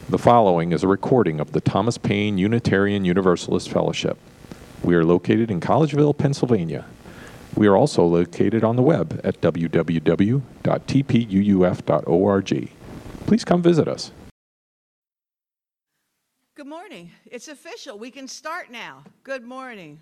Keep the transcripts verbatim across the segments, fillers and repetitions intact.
The following is a recording of the Thomas Paine Unitarian Universalist Fellowship. We are located in Collegeville, Pennsylvania. We are also located on the web at w w w dot t p u u f dot org. Please come visit us. Good morning. It's official. We can start now. Good morning.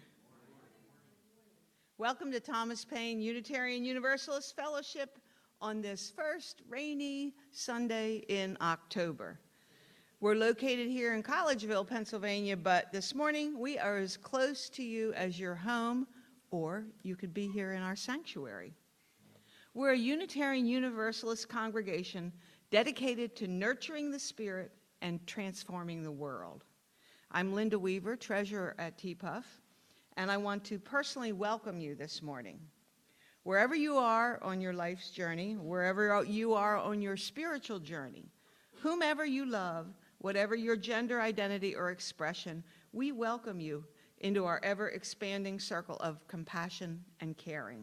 Welcome to Thomas Paine Unitarian Universalist Fellowship on this first rainy Sunday in October. We're located here in Collegeville, Pennsylvania, but this morning we are as close to you as your home, or you could be here in our sanctuary. We're a Unitarian Universalist congregation dedicated to nurturing the spirit and transforming the world. I'm Linda Weaver, treasurer at T P U F, and I want to personally welcome you this morning. Wherever you are on your life's journey, wherever you are on your spiritual journey, whomever you love, whatever your gender identity or expression, we welcome you into our ever-expanding circle of compassion and caring.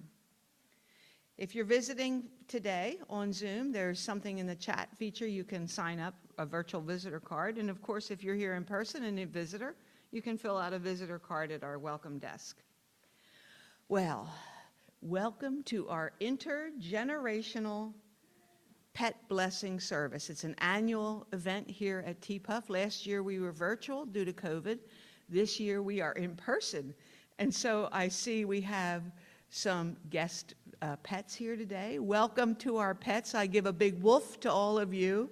If you're visiting today on Zoom, there's something in the chat feature you can sign up, a virtual visitor card. And of course, if you're here in person and a visitor, you can fill out a visitor card at our welcome desk. Well, welcome to our intergenerational Pet Blessing Service. It's an annual event here at T P U F. Last year we were virtual due to COVID. This year we are in person. And so I see we have some guest uh, pets here today. Welcome to our pets. I give a big woof to all of you.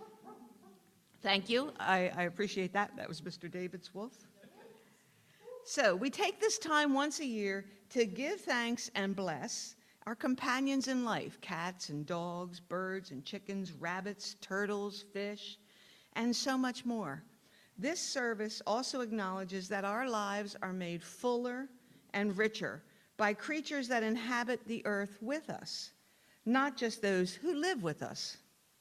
Thank you. I, I appreciate that. That was Mister David's woof. So we take this time once a year to give thanks and bless our companions in life, cats and dogs, birds and chickens, rabbits, turtles, fish, and so much more. This service also acknowledges that our lives are made fuller and richer by creatures that inhabit the earth with us, not just those who live with us.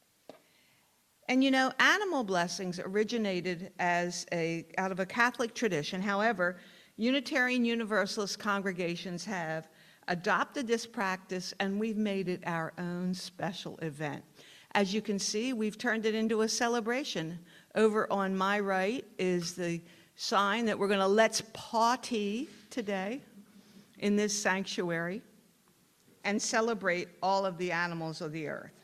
And you know, animal blessings originated as a, out of a Catholic tradition. However, Unitarian Universalist congregations have adopted this practice, and we've made it our own special event. As you can see, we've turned it into a celebration. Over on my right is the sign that we're going to let's party today in this sanctuary and celebrate all of the animals of the earth.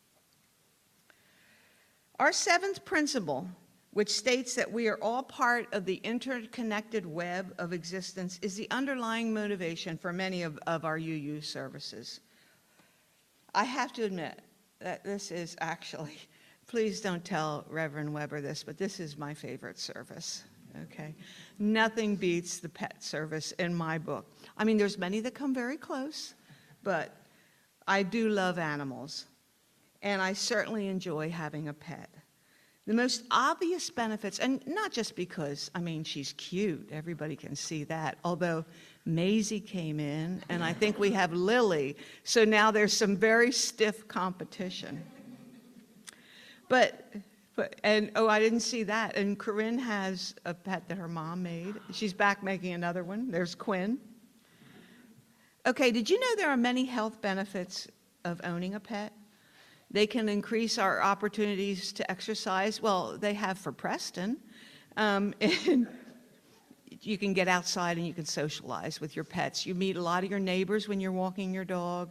Our seventh principle, which states that we are all part of the interconnected web of existence, is the underlying motivation for many of, of our U U services. I have to admit that this is actually, please don't tell Reverend Weber this, but this is my favorite service, okay? Nothing beats the pet service in my book. I mean, there's many that come very close, but I do love animals, and I certainly enjoy having a pet. The most obvious benefits, and not just because, I mean, she's cute, everybody can see that, although Maisie came in, and I think we have Lily, so now there's some very stiff competition. But, but and oh, I didn't see that, and Corinne has a pet that her mom made. She's back making another one. There's Quinn. Okay, did you know there are many health benefits of owning a pet? They can increase our opportunities to exercise. Well, they have for Preston. Um, and you can get outside and you can socialize with your pets. You meet a lot of your neighbors when you're walking your dog.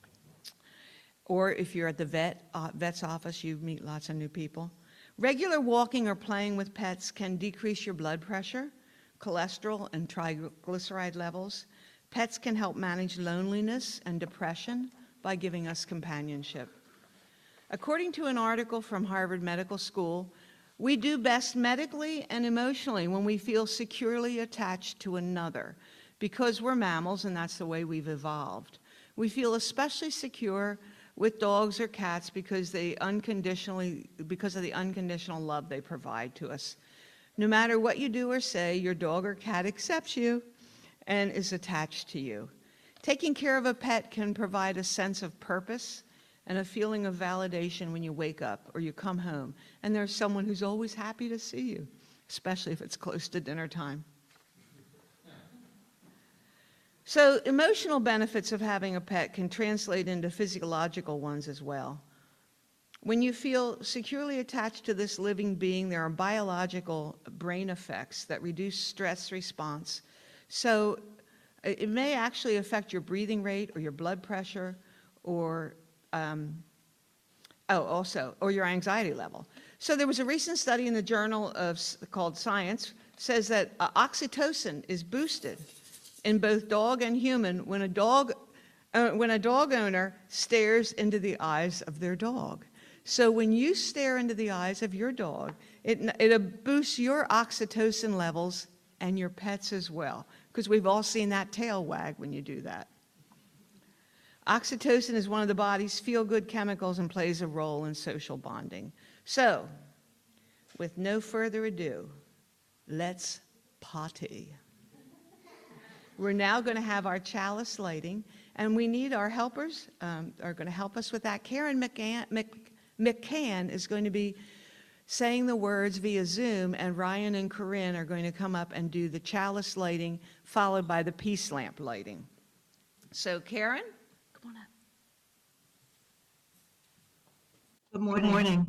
Or if you're at the vet, uh, vet's office, you meet lots of new people. Regular walking or playing with pets can decrease your blood pressure, cholesterol, and triglyceride levels. Pets can help manage loneliness and depression by giving us companionship. According to an article from Harvard Medical School, we do best medically and emotionally when we feel securely attached to another, because we're mammals and that's the way we've evolved. We feel especially secure with dogs or cats because they unconditionally, because of the unconditional love they provide to us. No matter what you do or say, your dog or cat accepts you and is attached to you. Taking care of a pet can provide a sense of purpose and a feeling of validation when you wake up or you come home, and there's someone who's always happy to see you, especially if it's close to dinner time. So emotional benefits of having a pet can translate into physiological ones as well. When you feel securely attached to this living being, there are biological brain effects that reduce stress response. So it may actually affect your breathing rate or your blood pressure or, um, oh, also, or your anxiety level. So there was a recent study in the journal of called Science says that uh, oxytocin is boosted in both dog and human when a dog, uh, when a dog owner stares into the eyes of their dog. So when you stare into the eyes of your dog, it, it boosts your oxytocin levels and your pets as well, because we've all seen that tail wag when you do that. Oxytocin is one of the body's feel-good chemicals and plays a role in social bonding. So, with no further ado, let's potty. We're now going to have our chalice lighting, and we need our helpers um, are going to help us with that. Karen McCann, Mc, McCann is going to be saying the words via Zoom, and Ryan and Corinne are going to come up and do the chalice lighting, followed by the peace lamp lighting. So, Karen, come on up. Good morning. Good morning.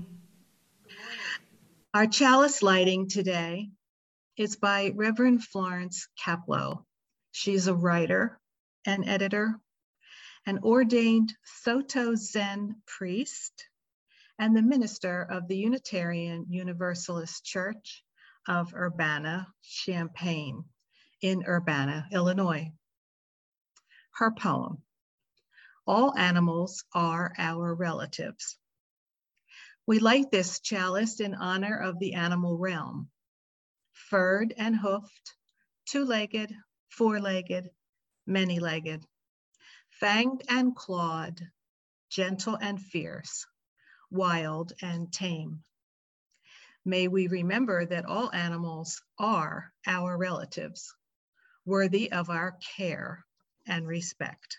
Our chalice lighting today is by Reverend Florence Caplow. She's a writer and editor, an ordained Soto Zen priest, and the minister of the Unitarian Universalist Church of Urbana-Champaign in Urbana, Illinois. Her poem, "All Animals Are Our Relatives." We light this chalice in honor of the animal realm, furred and hoofed, two-legged, four-legged, many-legged, fanged and clawed, gentle and fierce, wild and tame. May we remember that all animals are our relatives, worthy of our care and respect.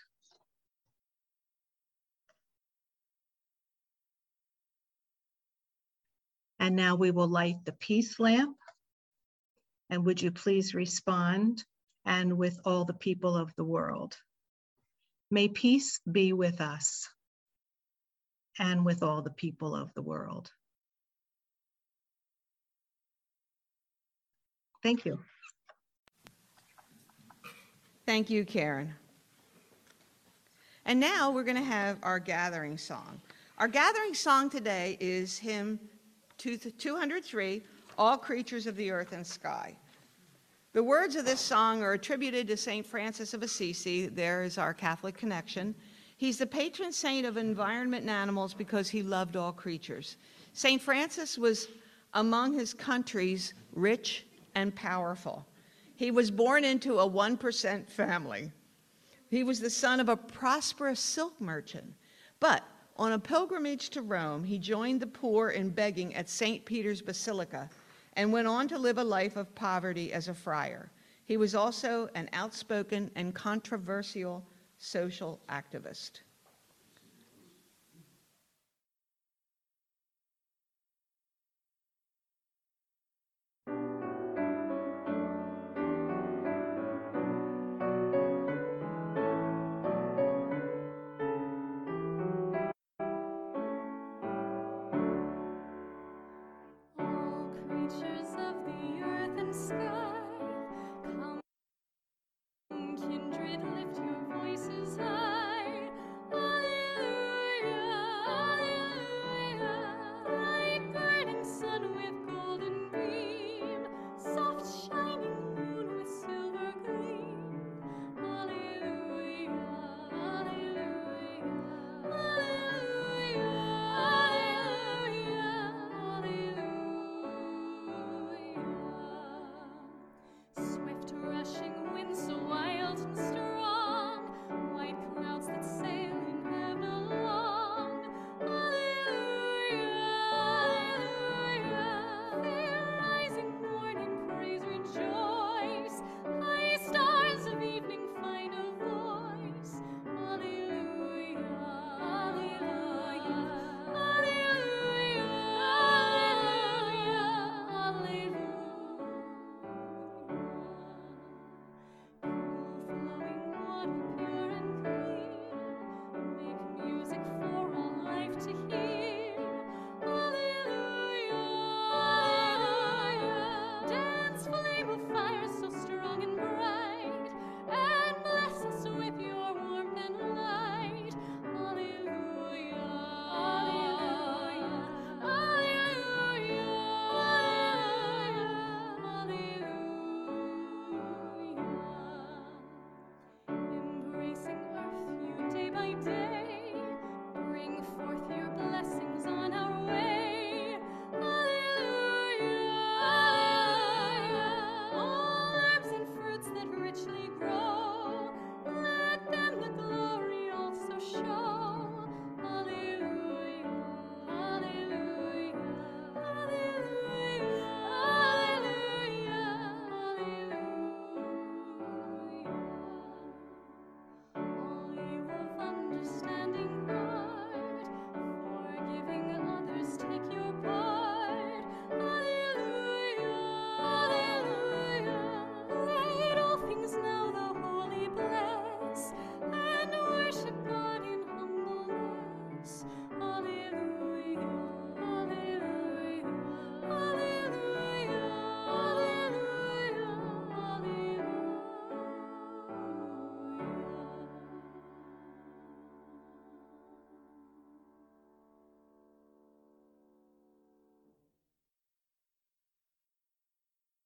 And now we will light the peace lamp. And would you please respond, and with all the people of the world. May peace be with us and with all the people of the world. Thank you. Thank you, Karen. And now we're going to have our gathering song. Our gathering song today is hymn two hundred three, All Creatures of the Earth and Sky. The words of this song are attributed to Saint Francis of Assisi. There is our Catholic connection. He's the patron saint of environment and animals because he loved all creatures. Saint Francis was among his country's rich and powerful. He was born into a one percent family. He was the son of a prosperous silk merchant. But on a pilgrimage to Rome, he joined the poor in begging at Saint Peter's Basilica and went on to live a life of poverty as a friar. He was also an outspoken and controversial social activist.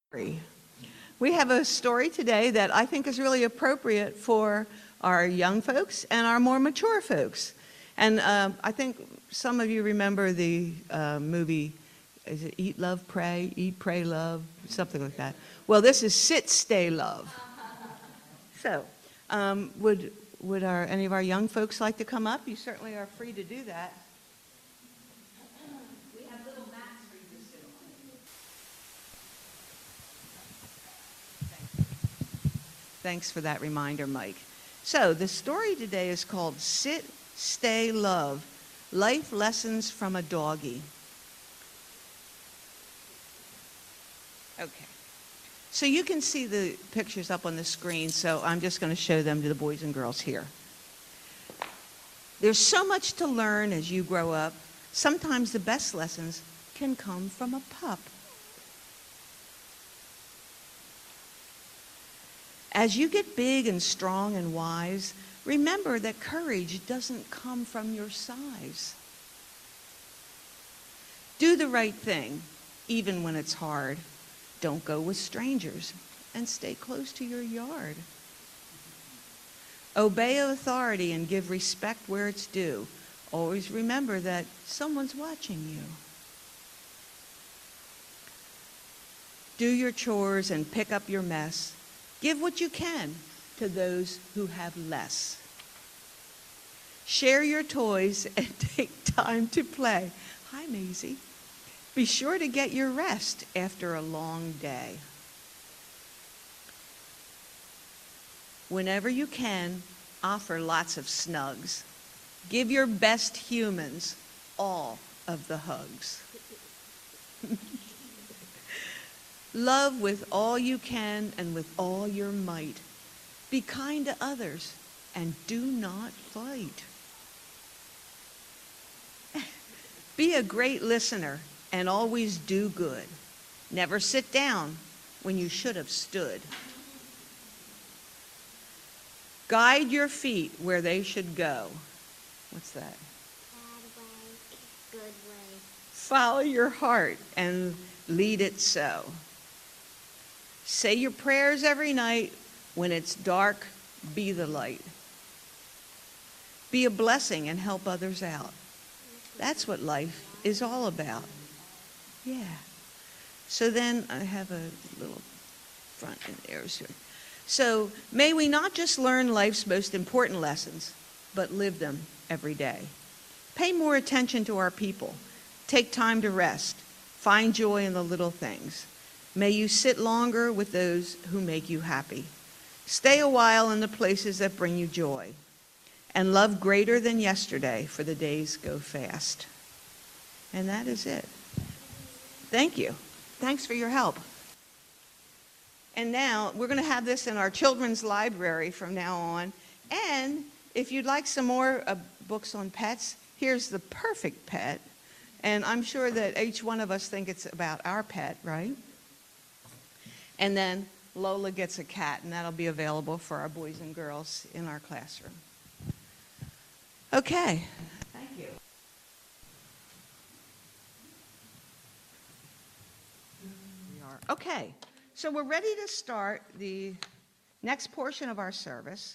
We have a story today that I think is really appropriate for our young folks and our more mature folks. And uh, I think some of you remember the uh, movie, is it Eat, Love, Pray? Eat, Pray, Love, something like that. Well, this is Sit, Stay, Love. So, um, would, would our, any of our young folks like to come up? You certainly are free to do that. We have little mats for you to sit on. Thanks for that reminder, Mike. So, the story today is called Sit, Stay, Love, Life Lessons from a Doggy. Okay. So you can see the pictures up on the screen, so I'm just going to show them to the boys and girls here. There's so much to learn as you grow up. Sometimes the best lessons can come from a pup. As you get big and strong and wise, remember that courage doesn't come from your size. Do the right thing, even when it's hard. Don't go with strangers, and stay close to your yard. Obey authority and give respect where it's due. Always remember that someone's watching you. Do your chores and pick up your mess. Give what you can to those who have less. Share your toys and take time to play. Hi, Maisie. Be sure to get your rest after a long day. Whenever you can, offer lots of snugs. Give your best humans all of the hugs. Love with all you can and with all your might. Be kind to others and do not fight. Be a great listener and always do good. Never sit down when you should have stood. Guide your feet where they should go. What's that? Bad way, good way. Follow your heart and lead it so. Say your prayers every night. When it's dark, be the light. Be a blessing and help others out. That's what life is all about. Yeah. So then I have a little front and there's here. So may we not just learn life's most important lessons, but live them every day. Pay more attention to our people. Take time to rest. Find joy in the little things. May you sit longer with those who make you happy. Stay a while in the places that bring you joy. And love greater than yesterday, for the days go fast. And that is it. Thank you. Thanks for your help. And now we're going to have this in our children's library from now on. And if you'd like some more uh, books on pets, here's The Perfect Pet. And I'm sure that each one of us think it's about our pet, right? And then Lola gets a cat, and that'll be available for our boys and girls in our classroom. Okay. Thank you. We are. Okay. So we're ready to start the next portion of our service.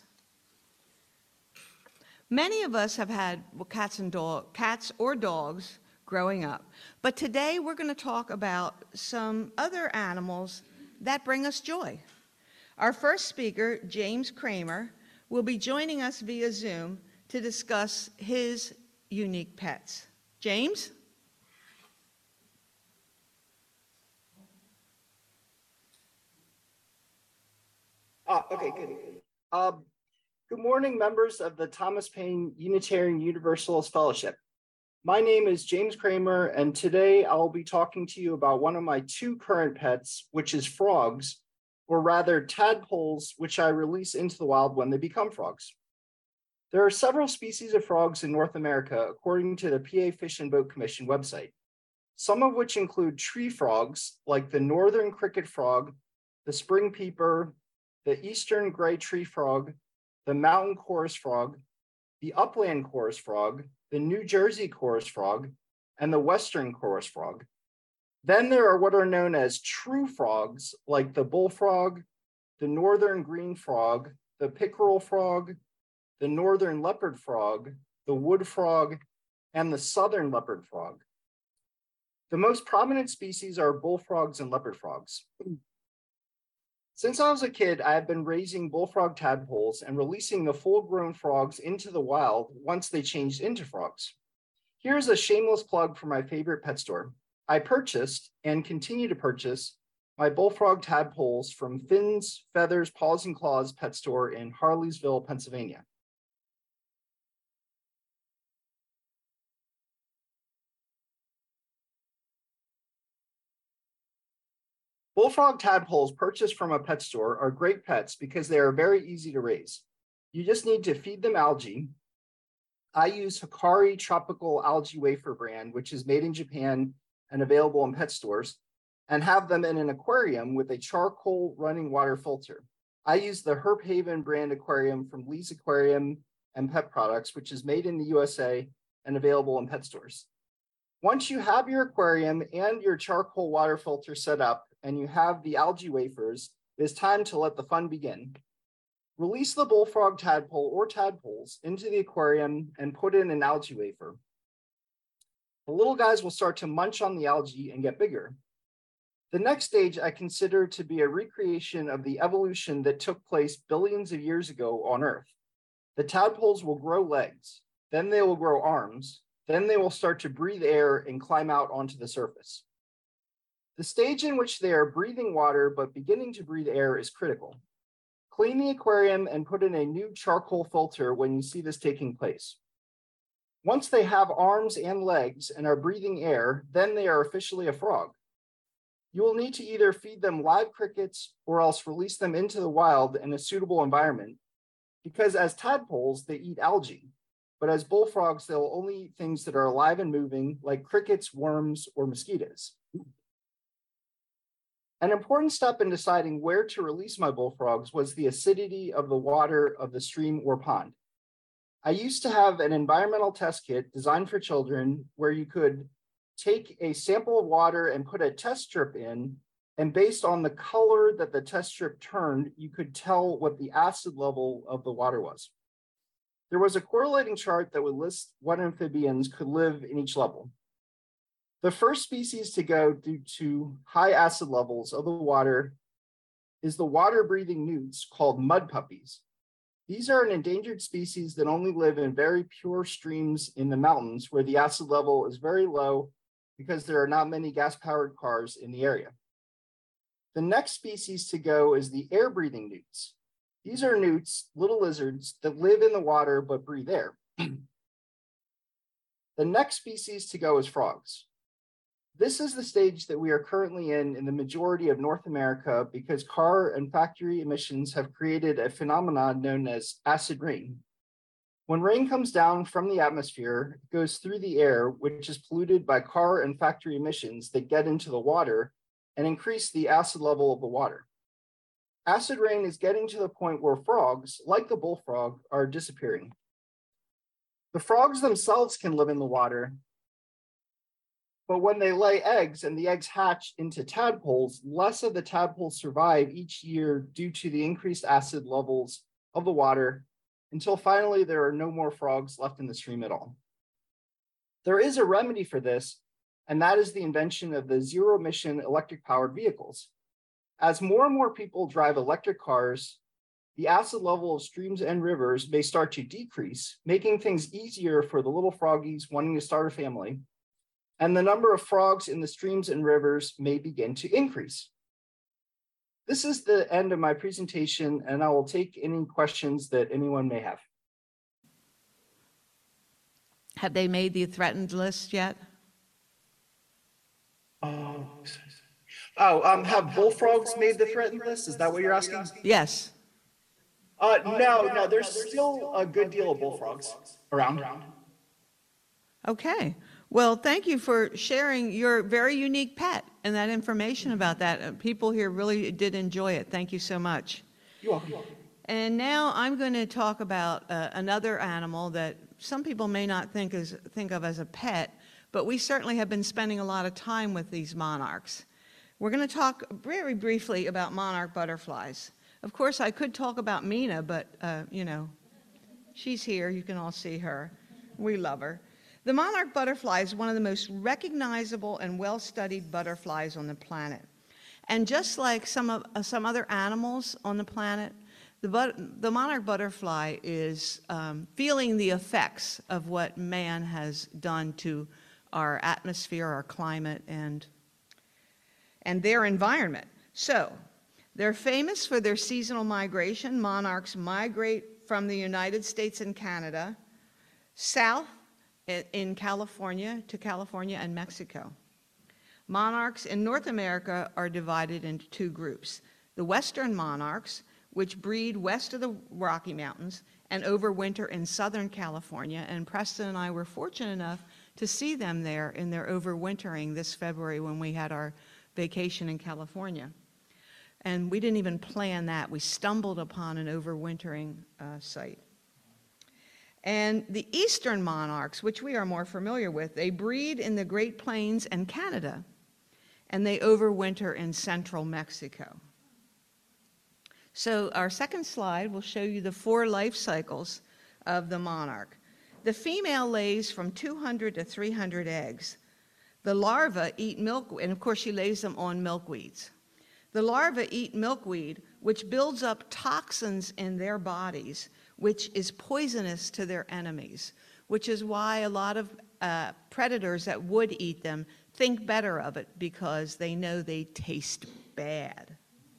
Many of us have had cats and dog, cats or dogs growing up, but today we're going to talk about some other animals that bring us joy. Our first speaker, James Kramer, will be joining us via Zoom to discuss his unique pets. James? Ah, okay, good. Uh, good morning, members of the Thomas Paine Unitarian Universalist Fellowship. My name is James Kramer, and today I'll be talking to you about one of my two current pets, which is frogs, or rather tadpoles, which I release into the wild when they become frogs. There are several species of frogs in North America, according to the P A Fish and Boat Commission website, some of which include tree frogs, like the northern cricket frog, the spring peeper, the eastern gray tree frog, the mountain chorus frog, the upland chorus frog, the New Jersey chorus frog, and the western chorus frog. Then there are what are known as true frogs, like the bullfrog, the northern green frog, the pickerel frog, the northern leopard frog, the wood frog, and the southern leopard frog. The most prominent species are bullfrogs and leopard frogs. Since I was a kid, I have been raising bullfrog tadpoles and releasing the full-grown frogs into the wild once they changed into frogs. Here's a shameless plug for my favorite pet store. I purchased and continue to purchase my bullfrog tadpoles from Fins, Feathers, Paws and Claws pet store in Harleysville, Pennsylvania. Bullfrog tadpoles purchased from a pet store are great pets because they are very easy to raise. You just need to feed them algae. I use Hikari Tropical Algae Wafer brand, which is made in Japan and available in pet stores, and have them in an aquarium with a charcoal running water filter. I use the Herp Haven brand aquarium from Lee's Aquarium and Pet Products, which is made in the U S A and available in pet stores. Once you have your aquarium and your charcoal water filter set up and you have the algae wafers, it's time to let the fun begin. Release the bullfrog tadpole or tadpoles into the aquarium and put in an algae wafer. The little guys will start to munch on the algae and get bigger. The next stage I consider to be a recreation of the evolution that took place billions of years ago on Earth. The tadpoles will grow legs, then they will grow arms, then they will start to breathe air and climb out onto the surface. The stage in which they are breathing water but beginning to breathe air is critical. Clean the aquarium and put in a new charcoal filter when you see this taking place. Once they have arms and legs and are breathing air, then they are officially a frog. You will need to either feed them live crickets or else release them into the wild in a suitable environment, because as tadpoles, they eat algae, but as bullfrogs, they'll only eat things that are alive and moving, like crickets, worms, or mosquitoes. An important step in deciding where to release my bullfrogs was the acidity of the water of the stream or pond. I used to have an environmental test kit designed for children where you could take a sample of water and put a test strip in, and based on the color that the test strip turned, you could tell what the acid level of the water was. There was a correlating chart that would list what amphibians could live in each level. The first species to go due to high acid levels of the water is the water-breathing newts called mud puppies. These are an endangered species that only live in very pure streams in the mountains where the acid level is very low because there are not many gas-powered cars in the area. The next species to go is the air-breathing newts. These are newts, little lizards that live in the water but breathe air. The next species to go is frogs. This is the stage that we are currently in in the majority of North America because car and factory emissions have created a phenomenon known as acid rain. When rain comes down from the atmosphere, it goes through the air, which is polluted by car and factory emissions that get into the water and increase the acid level of the water. Acid rain is getting to the point where frogs, like the bullfrog, are disappearing. The frogs themselves can live in the water, but when they lay eggs and the eggs hatch into tadpoles, less of the tadpoles survive each year due to the increased acid levels of the water, until finally there are no more frogs left in the stream at all. There is a remedy for this, and that is the invention of the zero-emission electric-powered vehicles. As more and more people drive electric cars, the acid level of streams and rivers may start to decrease, making things easier for the little froggies wanting to start a family, and the number of frogs in the streams and rivers may begin to increase. This is the end of my presentation, and I will take any questions that anyone may have. Have they made the threatened list yet? Oh, oh um, have bullfrogs made the threatened list? Is that what you're asking? Yes. Uh, no, no, there's still a good deal of bullfrogs around. Okay. Well, thank you for sharing your very unique pet and that information about that. Uh, People here really did enjoy it. Thank you so much. You're welcome. And now I'm going to talk about uh, another animal that some people may not think, is, think of as a pet, but we certainly have been spending a lot of time with these monarchs. We're going to talk very briefly about monarch butterflies. Of course, I could talk about Mina, but, uh, you know, she's here. You can all see her. We love her. The monarch butterfly is one of the most recognizable and well-studied butterflies on the planet. And just like some, of, uh, some other animals on the planet, the, but, the monarch butterfly is um, feeling the effects of what man has done to our atmosphere, our climate, and, and their environment. So, they're famous for their seasonal migration. Monarchs migrate from the United States and Canada south in California to California and Mexico. Monarchs in North America are divided into two groups. The western monarchs, which breed west of the Rocky Mountains and overwinter in Southern California, and Preston and I were fortunate enough to see them there in their overwintering this February when we had our vacation in California. And we didn't even plan that. We stumbled upon an overwintering uh, site. And the eastern monarchs, which we are more familiar with, they breed in the Great Plains and Canada, and they overwinter in central Mexico. So our second slide will show you the four life cycles of the monarch. The female lays from two hundred to three hundred eggs. The larvae eat milk, and of course she lays them on milkweeds. The larvae eat milkweed, which builds up toxins in their bodies, which is poisonous to their enemies, which is why a lot of uh, predators that would eat them think better of it because they know they taste bad.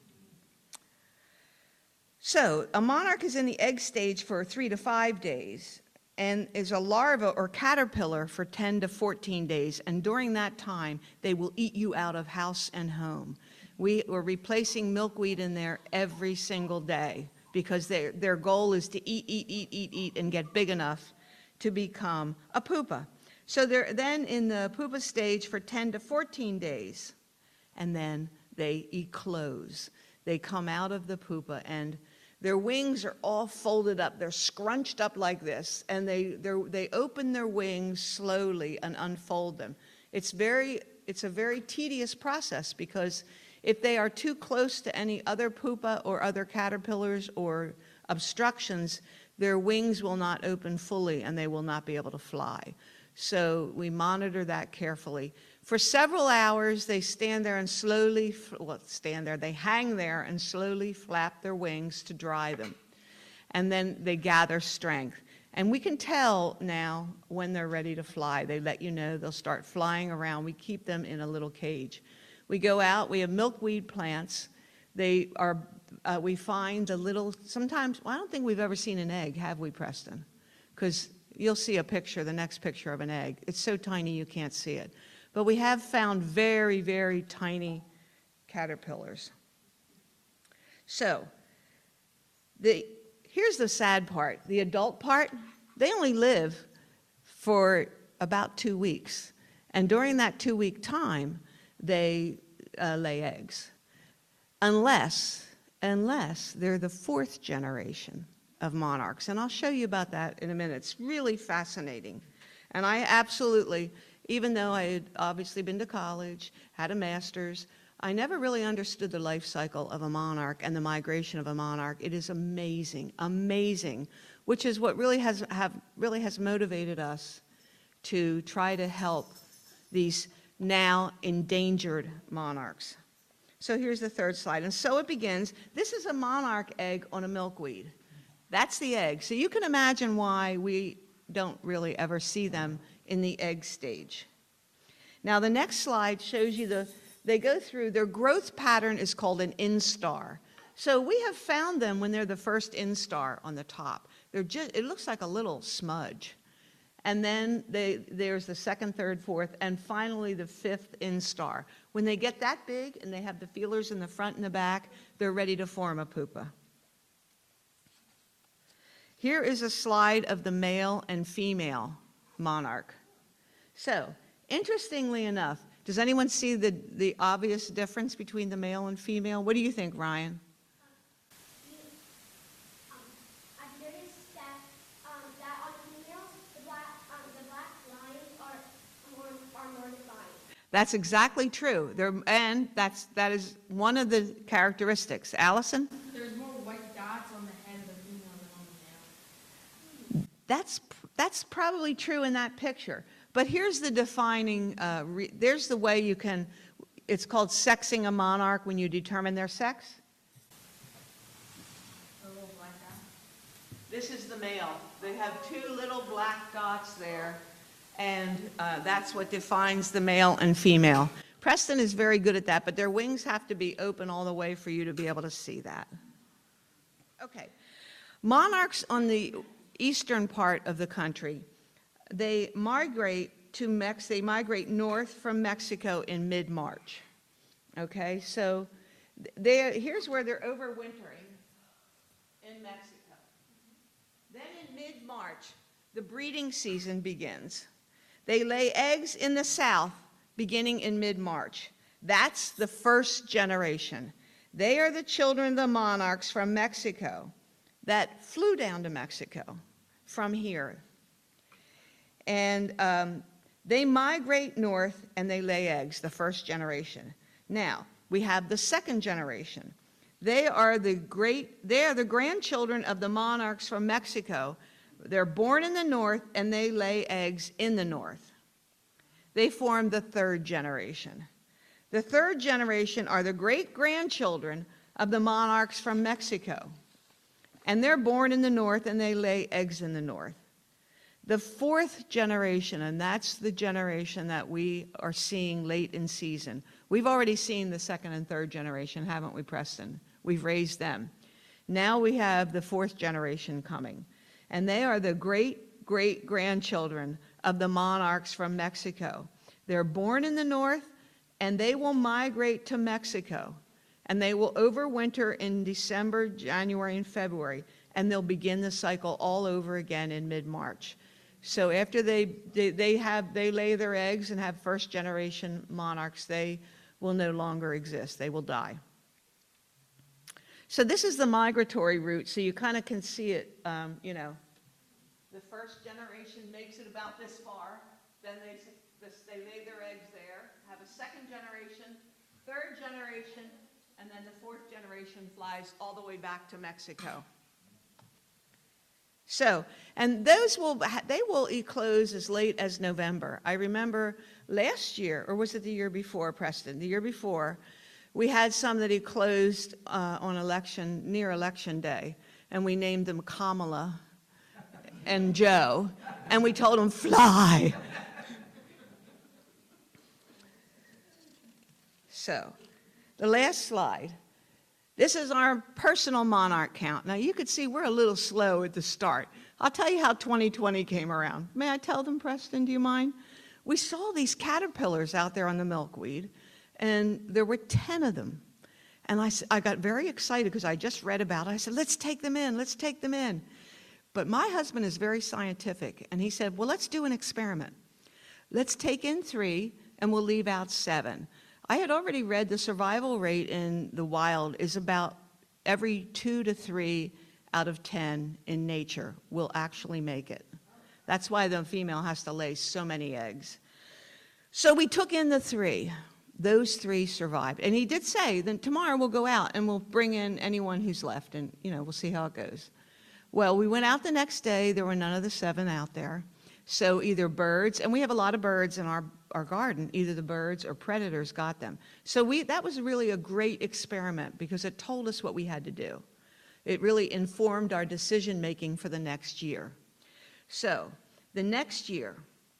So a monarch is in the egg stage for three to five days and is a larva or caterpillar for ten to fourteen days. And during that time, they will eat you out of house and home. We are replacing milkweed in there every single day because their, their goal is to eat, eat, eat, eat, eat, and get big enough to become a pupa. So they're then in the pupa stage for ten to fourteen days, and then they eclose. They come out of the pupa, and their wings are all folded up. They're scrunched up like this, and they, they open their wings slowly and unfold them. It's, very, it's a very tedious process because if they are too close to any other pupa or other caterpillars or obstructions, their wings will not open fully and they will not be able to fly. So we monitor that carefully. For several hours, they stand there and slowly, well, stand there, they hang there and slowly flap their wings to dry them. And then they gather strength. And we can tell now when they're ready to fly. They let you know, they'll start flying around. We keep them in a little cage. We go out, we have milkweed plants. They are, uh, we find the little, sometimes, well, I don't think we've ever seen an egg, have we, Preston? Because you'll see a picture, the next picture of an egg. It's so tiny you can't see it. But we have found very, very tiny caterpillars. So, the, here's the sad part. The adult part, they only live for about two weeks. And during that two-week time, they uh, lay eggs. Unless, unless they're the fourth generation of monarchs. And I'll show you about that in a minute. It's really fascinating. And I absolutely, even though I had obviously been to college, had a master's, I never really understood the life cycle of a monarch and the migration of a monarch. It is amazing, amazing, which is what really has, have, really has motivated us to try to help these now endangered monarchs. So here's the third slide. And so it begins. This is a monarch egg on a milkweed. That's the egg. So you can imagine why we don't really ever see them in the egg stage. Now the next slide shows you the, they go through, their growth pattern is called an instar. So we have found them when they're the first instar on the top. They're just, it looks like a little smudge. And then they, there's the second, third, fourth, and finally the fifth instar. When they get that big and they have the feelers in the front and the back, they're ready to form a pupa. Here is a slide of the male and female monarch. So, interestingly enough, does anyone see the, the obvious difference between the male and female? What do you think, Ryan? I've noticed that, um, that on females, the black, um, the black lines are more That's exactly true. There, and that's, that is one of the characteristics. Allison? There's more white dots on the head of the female than on the male. That's, that's probably true in that picture. But here's the defining, uh, re, there's the way you can, it's called sexing a monarch when you determine their sex. A little black dot. This is the male. They have two little black dots there, and uh, that's what defines the male and female. Preston is very good at that, but their wings have to be open all the way for you to be able to see that. Okay. Monarchs on the eastern part of the country, they migrate to Mex, they migrate north from Mexico in mid-March. Okay, so they, here's where they're overwintering in Mexico. Then in mid-March, the breeding season begins. They lay eggs in the south beginning in mid-March. That's the first generation. They are the children of the monarchs from Mexico that flew down to Mexico from here. And um, they migrate north and they lay eggs, the first generation. Now, we have the second generation. They are the great, they are the grandchildren of the monarchs from Mexico. They're born in the north and they lay eggs in the north. They form the third generation. The third generation are the great-grandchildren of the monarchs from Mexico. And they're born in the north and they lay eggs in the north. The fourth generation, and that's the generation that we are seeing late in season. We've already seen the second and third generation, haven't we, Preston? We've raised them. Now we have the fourth generation coming. And they are the great-great-grandchildren of the monarchs from Mexico. They're born in the north, and they will migrate to Mexico. And they will overwinter in December, January, and February. And they'll begin the cycle all over again in mid-March. So after they, they, they, have, they lay their eggs and have first-generation monarchs, they will no longer exist. They will die. So this is the migratory route, so you kind of can see it, um, you know. The first generation makes it about this far, then they, this, they lay their eggs there, have a second generation, third generation, and then the fourth generation flies all the way back to Mexico. So, and those will, they will eclose as late as November. I remember last year, or was it the year before, Preston? The year before, we had some that eclosed uh, on election, near election day, and we named them Kamala and Joe, and we told them, fly. So, the last slide. This is our personal monarch count. Now, you could see we're a little slow at the start. I'll tell you how twenty twenty came around. May I tell them, Preston, do you mind? We saw these caterpillars out there on the milkweed, and there were ten of them. And I, I got very excited because I just read about it. I said, let's take them in, let's take them in. But my husband is very scientific, and he said, well, let's do an experiment. Let's take in three, and we'll leave out seven. I had already read the survival rate in the wild is about every two to three out of ten in nature will actually make it. That's why the female has to lay so many eggs. So we took in the three. Those three survived. And he did say, then tomorrow we'll go out and we'll bring in anyone who's left, and you know, we'll see how it goes. Well, we went out the next day. There were none of the seven out there. So either birds, and we have a lot of birds in our, our garden, either the birds or predators got them. So we, that was really a great experiment because it told us what we had to do. It really informed our decision-making for the next year. So the next year,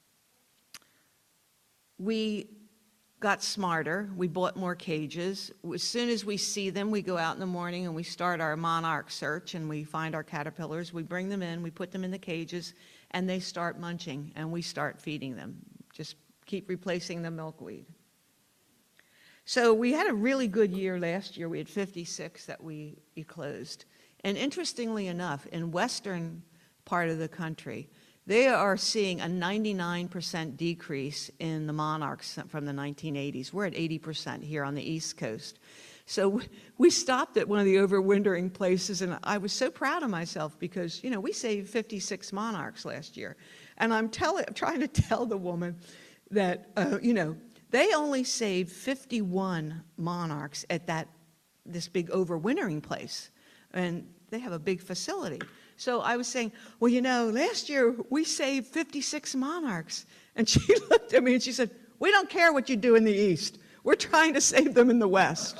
we got smarter. We bought more cages. As soon as we see them, we go out in the morning and we start our monarch search and we find our caterpillars. We bring them in, we put them in the cages, and they start munching and we start feeding them. Just keep replacing the milkweed. So we had a really good year last year. We had fifty-six that we eclosed. And interestingly enough, in western part of the country, they are seeing a ninety-nine percent decrease in the monarchs from the nineteen eighties. We're at eighty percent here on the East Coast. So we stopped at one of the overwintering places, and I was so proud of myself because, you know, we saved fifty-six monarchs last year. And I'm, tell, I'm trying to tell the woman that, uh, you know, They only saved fifty-one monarchs at that, this big overwintering place. And they have a big facility. So I was saying, well, you know, last year we saved fifty-six monarchs. And she looked at me and she said, we don't care what you do in the East. We're trying to save them in the West.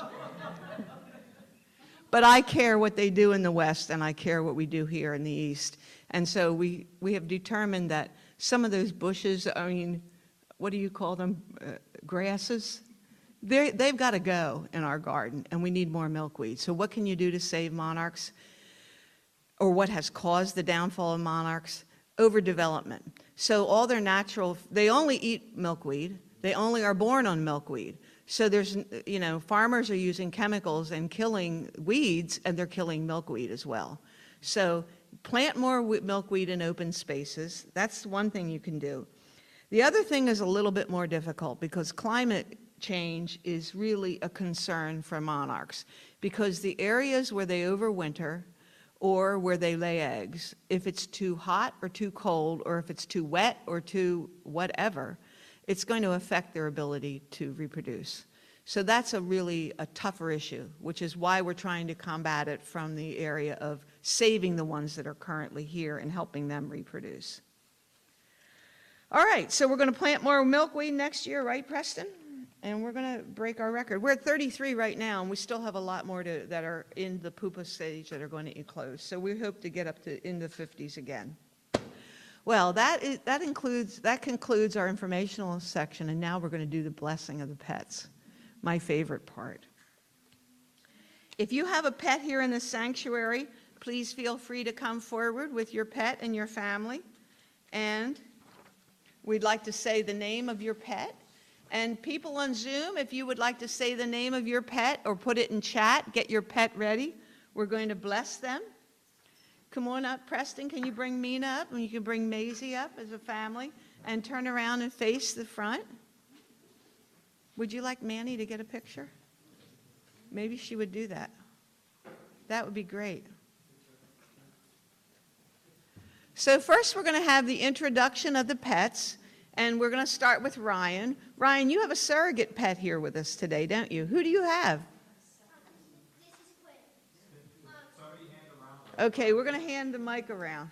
But I care what they do in the West, and I care what we do here in the East. And so we, we have determined that some of those bushes, I mean, what do you call them, uh, grasses? They're, they've got to go in our garden, and we need more milkweed. So what can you do to save monarchs? Or what has caused the downfall of monarchs? Overdevelopment. So all their natural, they only eat milkweed. They only are born on milkweed. So there's, you know, farmers are using chemicals and killing weeds, and they're killing milkweed as well. So plant more milkweed in open spaces. That's one thing you can do. The other thing is a little bit more difficult because climate change is really a concern for monarchs, because the areas where they overwinter or where they lay eggs, if it's too hot or too cold, or if it's too wet or too whatever, it's going to affect their ability to reproduce. So that's a really a tougher issue, which is why we're trying to combat it from the area of saving the ones that are currently here and helping them reproduce. All right, so we're going to plant more milkweed next year, right, Preston? And we're going to break our record. We're at thirty-three right now, and we still have a lot more to, that are in the pupa stage that are going to eclose. So we hope to get up to in the fifties again. Well, that, is, that, includes, that concludes our informational section, and now we're going to do the blessing of the pets, my favorite part. If you have a pet here in the sanctuary, please feel free to come forward with your pet and your family. And we'd like to say the name of your pet. And people on Zoom, if you would like to say the name of your pet or put it in chat, get your pet ready. We're going to bless them. Come on up, Preston. Can you bring Mina up? And you can bring Maisie up as a family. And turn around and face the front. Would you like Manny to get a picture? Maybe she would do that. That would be great. So first we're going to have the introduction of the pets. And we're going to start with Ryan. Ryan, you have a surrogate pet here with us today, don't you? Who do you have? Okay, we're going to hand the mic around.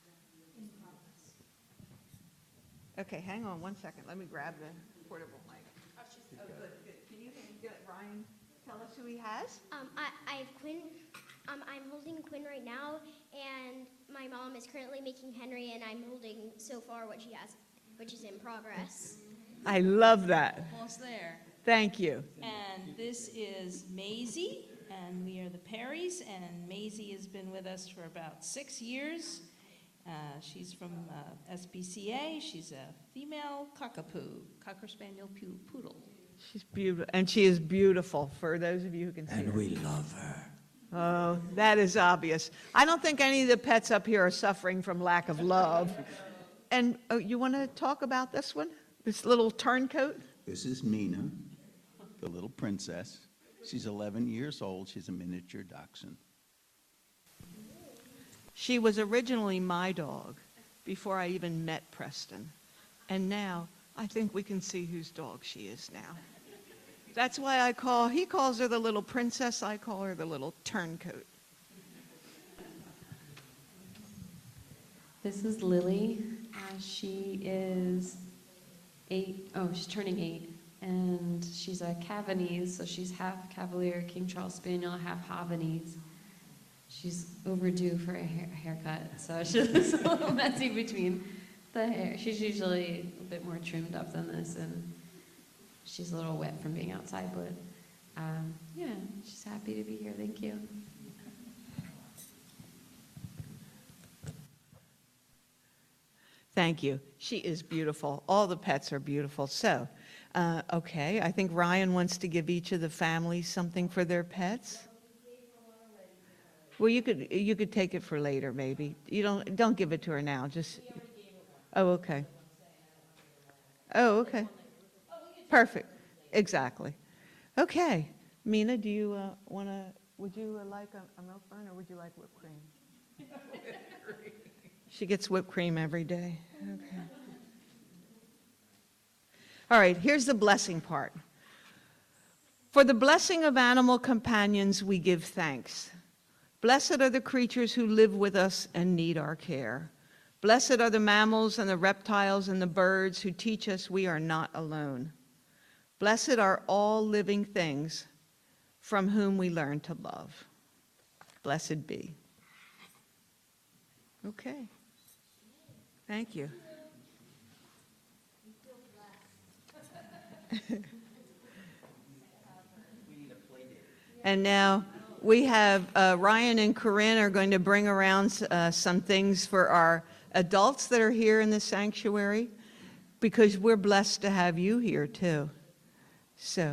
Okay, hang on one second. Let me grab the portable mic. Oh, good, good. Can you get Ryan tell us who he has? Um, I, I have Quinn. Um, I'm holding Quinn right now, and my mom is currently making Henry, and I'm holding so far what she has, which is in progress. I love that. Almost there. Thank you. And this is Maisie, and we are the Perrys, and Maisie has been with us for about six years. Uh, she's from uh, S P C A. She's a female cockapoo, Cocker Spaniel Poodle. She's beautiful, and she is beautiful, for those of you who can see And her. we love her. Oh, that is obvious. I don't think any of the pets up here are suffering from lack of love. And oh, you want to talk about this one? This little turncoat? This is Mina, the little princess. She's eleven years old. She's a miniature dachshund. She was originally my dog before I even met Preston. And now I think we can see whose dog she is now. That's why I call, he calls her the little princess, I call her the little turncoat. This is Lily. Uh, she is eight, oh, she's turning eight. And she's a Cavanese, so she's half Cavalier King Charles Spaniel, half Havanese. She's overdue for a hair, haircut, so she's a little messy between the hair. She's usually a bit more trimmed up than this, and she's a little wet from being outside, but um, yeah, she's happy to be here. Thank you. Thank you. She is beautiful. All the pets are beautiful. So, uh, okay, I think Ryan wants to give each of the families something for their pets. Well, you could you could take it for later, maybe. You don't don't give it to her now. Just. Oh, okay. Oh, okay. Perfect. Exactly. Okay. Mina, do you uh, want to? Would you uh, like a, a milk bun, or would you like whipped cream? She gets whipped cream every day. Okay. All right, here's the blessing part. For the blessing of animal companions, we give thanks. Blessed are the creatures who live with us and need our care. Blessed are the mammals and the reptiles and the birds who teach us we are not alone. Blessed are all living things from whom we learn to love. Blessed be. Okay. Thank you. And now we have uh, Ryan and Corinne are going to bring around uh, some things for our adults that are here in the sanctuary, because we're blessed to have you here too. So.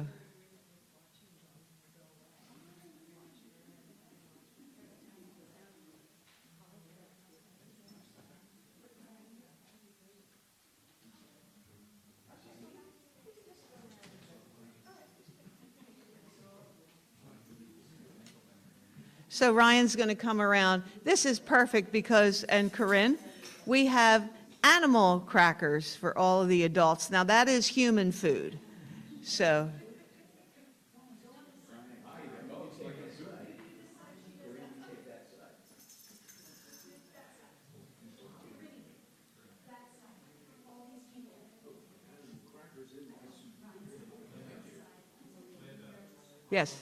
So Ryan's going to come around. This is perfect because, and Corinne, we have animal crackers for all of the adults. Now that is human food. So. Yes.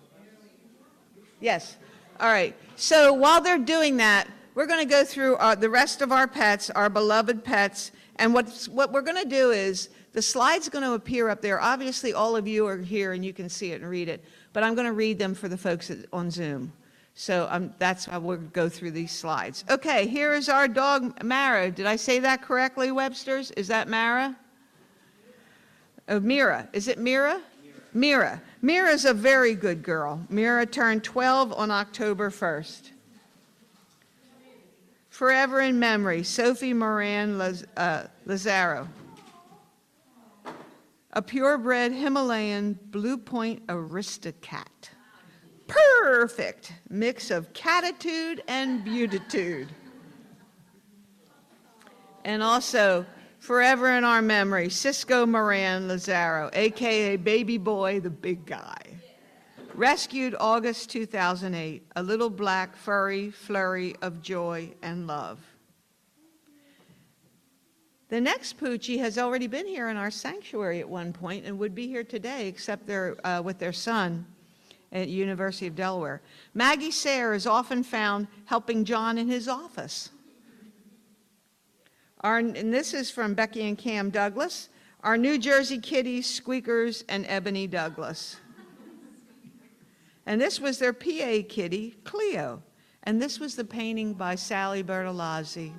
Yes. All right. So while they're doing that, we're going to go through our, the rest of our pets, our beloved pets. And what's, what we're going to do is the slide's going to appear up there. Obviously, all of you are here and you can see it and read it. But I'm going to read them for the folks at, on Zoom. So um, that's how we'll go through these slides. Okay, here is our dog, Mara. Did I say that correctly, Webster's? Is that Mara? Oh, Mira. Is it Mira? Mira. Mira's a very good girl. Mira turned twelve on October first. Forever in memory, Sophie Moran Laz uh, Lazaro. A purebred Himalayan Blue Point Aristocat. Perfect mix of catitude and beautitude. And also, forever in our memory, Cisco Moran Lazaro, A K A Baby Boy, the big guy. Rescued August two thousand eight, a little black furry flurry of joy and love. The next Poochie has already been here in our sanctuary at one point and would be here today, except they're uh, with their son at University of Delaware. Maggie Sayre is often found helping John in his office. Our, and this is from Becky and Cam Douglas, our New Jersey kitties, Squeakers, and Ebony Douglas. And this was their P A kitty, Cleo. And this was the painting by Sally Bertolazzi.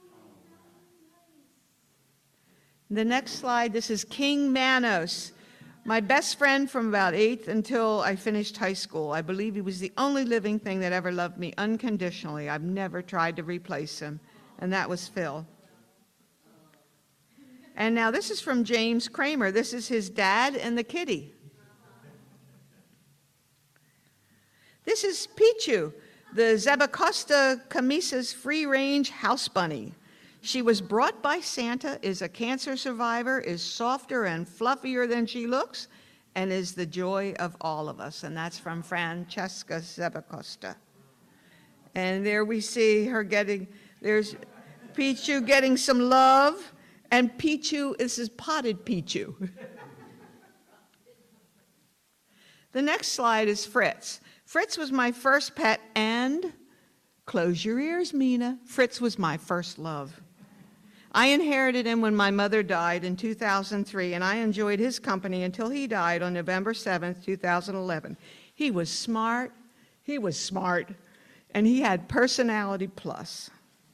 The next slide, this is King Manos, my best friend from about eighth until I finished high school. I believe he was the only living thing that ever loved me unconditionally. I've never tried to replace him, and that was Phil. And now this is from James Kramer. This is his dad and the kitty. This is Pichu, the Zebacosta camisa's free-range house bunny. She was brought by Santa, is a cancer survivor, is softer and fluffier than she looks, and is the joy of all of us. And that's from Francesca Zebacosta. And there we see her getting, there's Pichu getting some love. And Pichu, this is potted Pichu. The next slide is Fritz. Fritz was my first pet, and close your ears, Mina, Fritz was my first love. I inherited him when my mother died in two thousand three, and I enjoyed his company until he died on November seventh, two thousand eleven. He was smart, he was smart, and he had personality plus.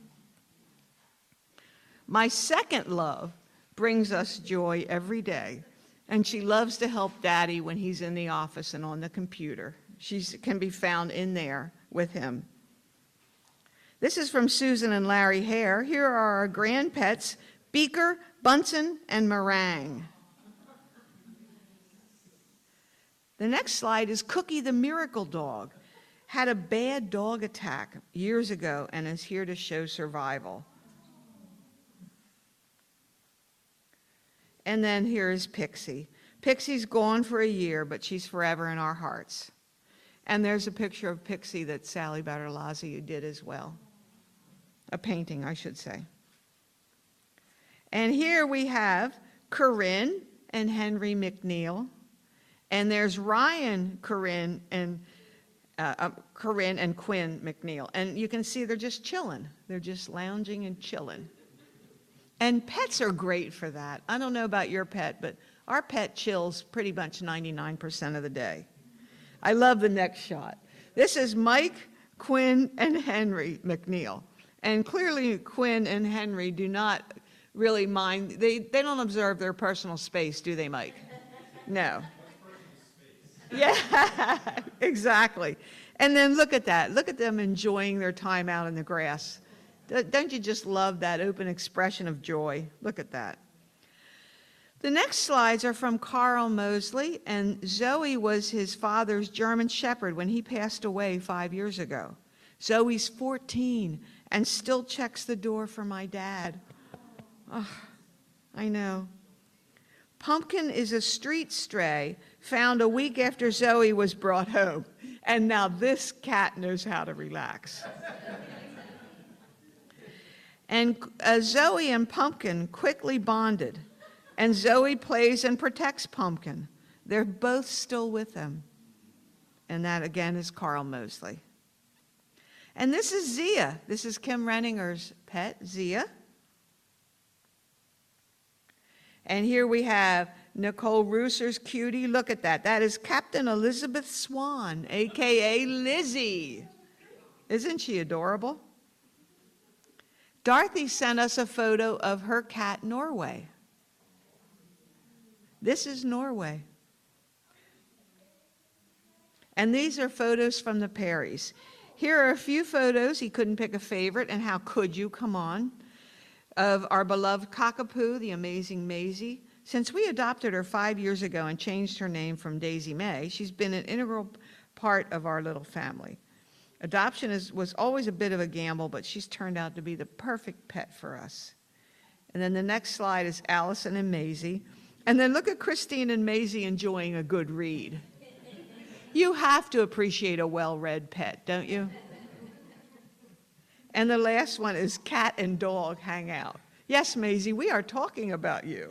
My second love brings us joy every day, and she loves to help Daddy when he's in the office and on the computer. She can be found in there with him. This is from Susan and Larry Hare. Here are our grand pets, Beaker, Bunsen, and Meringue. The next slide is Cookie the Miracle Dog. Had a bad dog attack years ago and is here to show survival. And then here is Pixie. Pixie's gone for a year, but she's forever in our hearts. And there's a picture of Pixie that Sally Bertolazzi did as well. A painting, I should say. And here we have Corinne and Henry McNeil. And there's Ryan, Corinne, and uh, uh, Corinne and Quinn McNeil. And you can see they're just chilling. They're just lounging and chilling. And pets are great for that. I don't know about your pet, but our pet chills pretty much ninety-nine percent of the day. I love the next shot. This is Mike, Quinn, and Henry McNeil. And clearly Quinn and Henry do not really mind. They, they don't observe their personal space, do they, Mike? No. Yeah, exactly. And then look at that. Look at them enjoying their time out in the grass. Don't you just love that open expression of joy? Look at that. The next slides are from Carl Mosley, and Zoe was his father's German Shepherd when he passed away five years ago. Zoe's fourteen and still checks the door for my dad. Oh, I know. Pumpkin is a street stray found a week after Zoe was brought home. And now this cat knows how to relax. And uh, Zoe and Pumpkin quickly bonded. And Zoe plays and protects Pumpkin. They're both still with him. And that, again, is Carl Mosley. And this is Zia. This is Kim Renninger's pet, Zia. And here we have Nicole Rooser's cutie. Look at that. That is Captain Elizabeth Swan, a k a. Lizzie. Isn't she adorable? Dorothy sent us a photo of her cat, Norway. This is Norway. And these are photos from the Perrys. Here are a few photos. He couldn't pick a favorite, and how could you? Come on. Of our beloved cockapoo, the amazing Maisie. Since we adopted her five years ago and changed her name from Daisy May, she's been an integral part of our little family. Adoption is, was always a bit of a gamble, but she's turned out to be the perfect pet for us. And then the next slide is Allison and Maisie. And then look at Christine and Maisie enjoying a good read. You have to appreciate a well-read pet, don't you? And the last one is cat and dog hang out. Yes, Maisie, we are talking about you.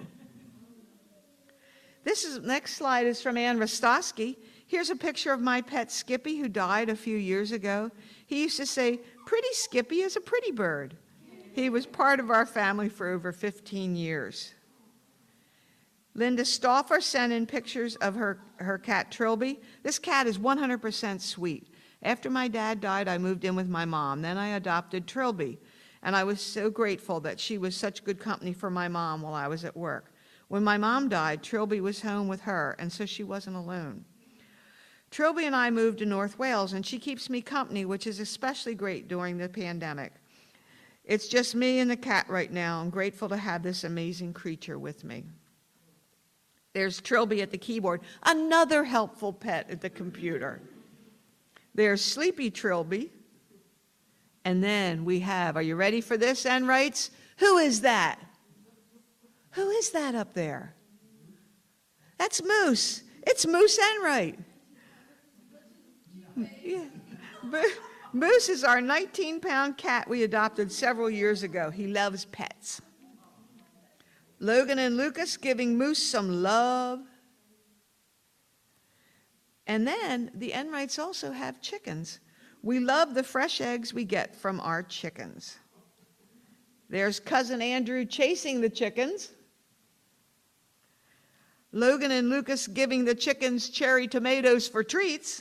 This is, next slide is from Ann Rostosky. Here's a picture of my pet Skippy, who died a few years ago. He used to say, "Pretty Skippy is a pretty bird." He was part of our family for over fifteen years. Linda Stauffer sent in pictures of her, her cat Trilby. This cat is one hundred percent sweet. After my dad died, I moved in with my mom. Then I adopted Trilby, and I was so grateful that she was such good company for my mom while I was at work. When my mom died, Trilby was home with her, and so she wasn't alone. Trilby and I moved to North Wales, and she keeps me company, which is especially great during the pandemic. It's just me and the cat right now. I'm grateful to have this amazing creature with me. There's Trilby at the keyboard, another helpful pet at the computer. There's Sleepy Trilby. And then we have, are you ready for this, Enrights? Who is that? Who is that up there? That's Moose. It's Moose Enright. Yeah. Moose is our nineteen pound cat we adopted several years ago. He loves pets. Logan and Lucas giving Moose some love. And then the Enrights also have chickens. We love the fresh eggs we get from our chickens. There's cousin Andrew chasing the chickens. Logan and Lucas giving the chickens cherry tomatoes for treats.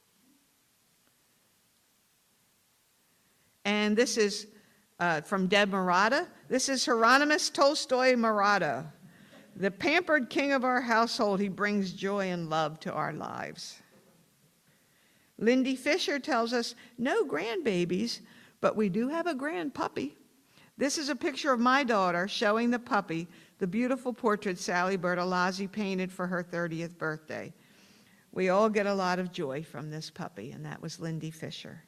And this is uh, from Deb Murata. This is Hieronymus Tolstoy Murata, the pampered king of our household. He brings joy and love to our lives. Lindy Fisher tells us, no grandbabies, but we do have a grandpuppy. This is a picture of my daughter showing the puppy, the beautiful portrait Sally Bertolazzi painted for her thirtieth birthday. We all get a lot of joy from this puppy, and that was Lindy Fisher.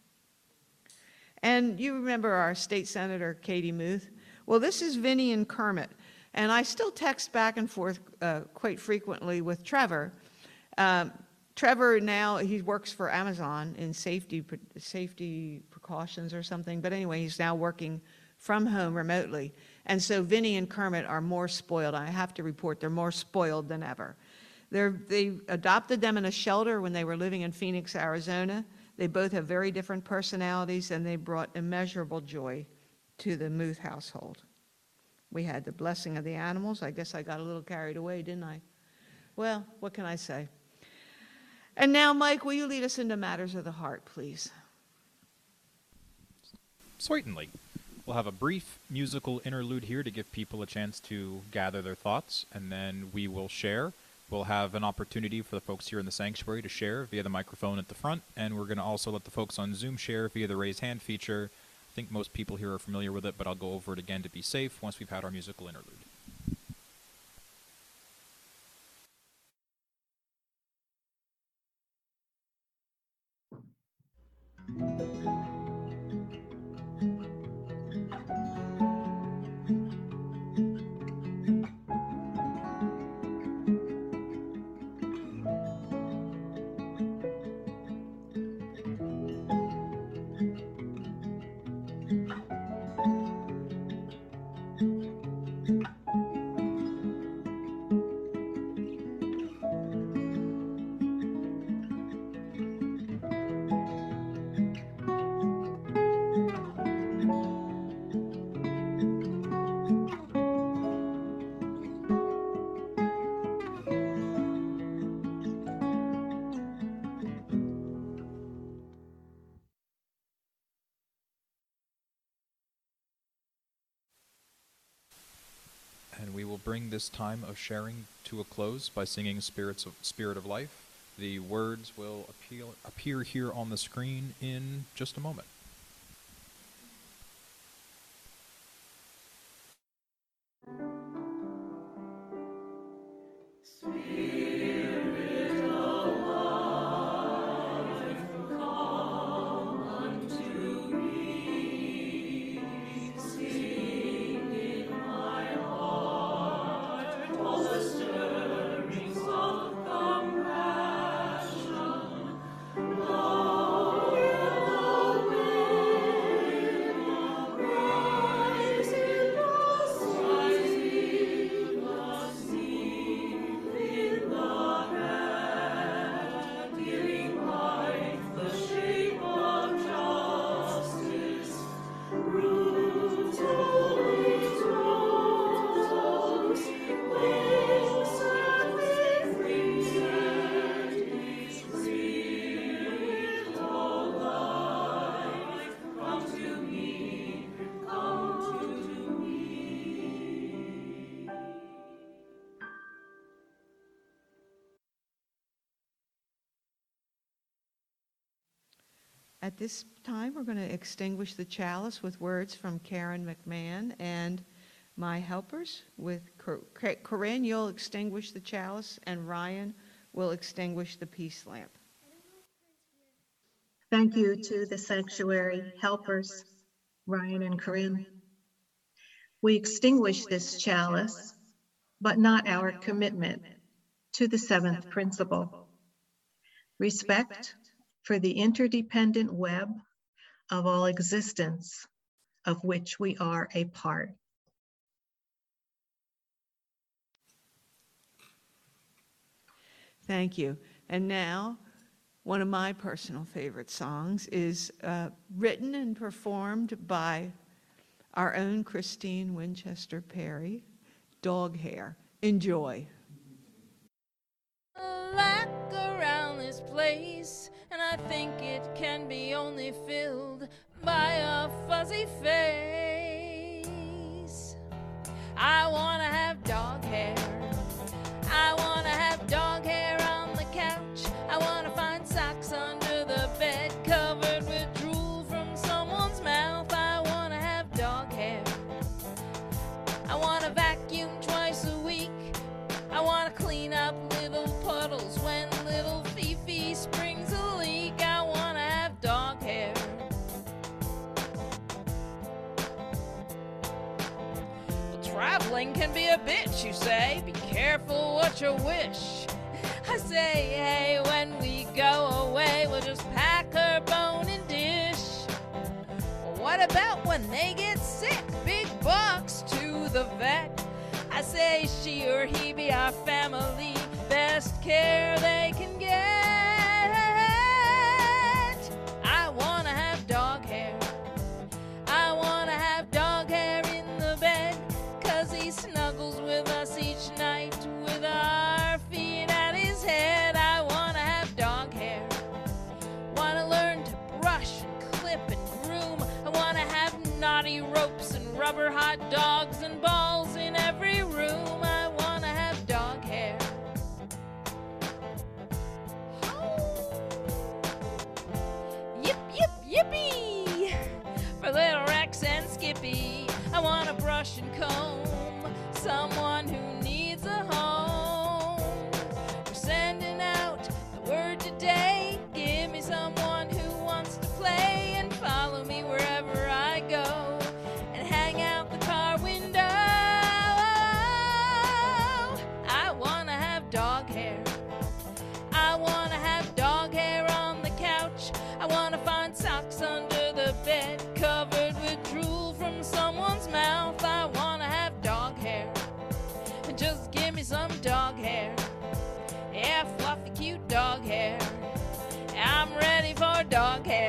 And you remember our state senator, Katie Muth? Well, this is Vinnie and Kermit. And I still text back and forth uh, quite frequently with Trevor. Um, Trevor now, he works for Amazon in safety safety precautions or something. But anyway, he's now working from home remotely. And so Vinny and Kermit are more spoiled. I have to report they're more spoiled than ever. They're, they adopted them in a shelter when they were living in Phoenix, Arizona. They both have very different personalities, and they brought immeasurable joy to the Muth household. We had the blessing of the animals. I guess I got a little carried away, didn't I? Well, what can I say? And now, Mike, will you lead us into matters of the heart, please? Certainly. We'll have a brief musical interlude here to give people a chance to gather their thoughts, and then we will share. We'll have an opportunity for the folks here in the sanctuary to share via the microphone at the front, and we're going to also let the folks on Zoom share via the raise hand feature. I think most people here are familiar with it, but I'll go over it again to be safe once we've had our musical interlude. And we will bring this time of sharing to a close by singing Spirits of, Spirit of Life. The words will appeal, appear here on the screen in just a moment. At this time, we're going to extinguish the chalice with words from Karen McMahon and my helpers. With Cor- Corinne, you'll extinguish the chalice, and Ryan will extinguish the peace lamp. Thank you to the sanctuary helpers, Ryan and Corinne. We extinguish this chalice, but not our commitment to the seventh principle. Respect for the interdependent web of all existence, of which we are a part. Thank you. And now, one of my personal favorite songs is uh, written and performed by our own Christine Winchester Perry, Dog Hair. Enjoy. Lack around this place, and I think it can be only filled by a fuzzy face. I want to have dog hair. I want to have dog hair on the couch. I want to find socks under the bed covered with drool from someone's mouth. I want to have dog hair. I want to vacuum twice a week. I want to clean up little puddles when little Fifi springs a leak. I want to have dog hair. Spelling can be a bitch, you say. Be careful what you wish. I say, hey, when we go away, we'll just pack her bone and dish. Well, what about when they get sick? Big bucks to the vet. I say, she or he be our family, best care they can get. I wanna have dog hair. I wanna have dog hair in the bed, 'cause he snuggles with us each night with our feet at his head. I wanna have dog hair. Wanna learn to brush and clip and groom. I wanna have naughty ropes and rubber hot dogs and balls in every room. I wanna have dog hair. Yip, yip, yippee! For little Rex and Skippy, I wanna brush and comb someone who needs a home. We're sending out the word today. Give me someone who wants to play and follow me wherever I go and hang out the car window. I wanna have dog hair. I wanna have dog hair on the couch. I wanna find socks under the bed covered with drool from someone's mouth. I wanna have dog hair. Just give me some dog hair. Yeah, fluffy, cute dog hair. I'm ready for dog hair.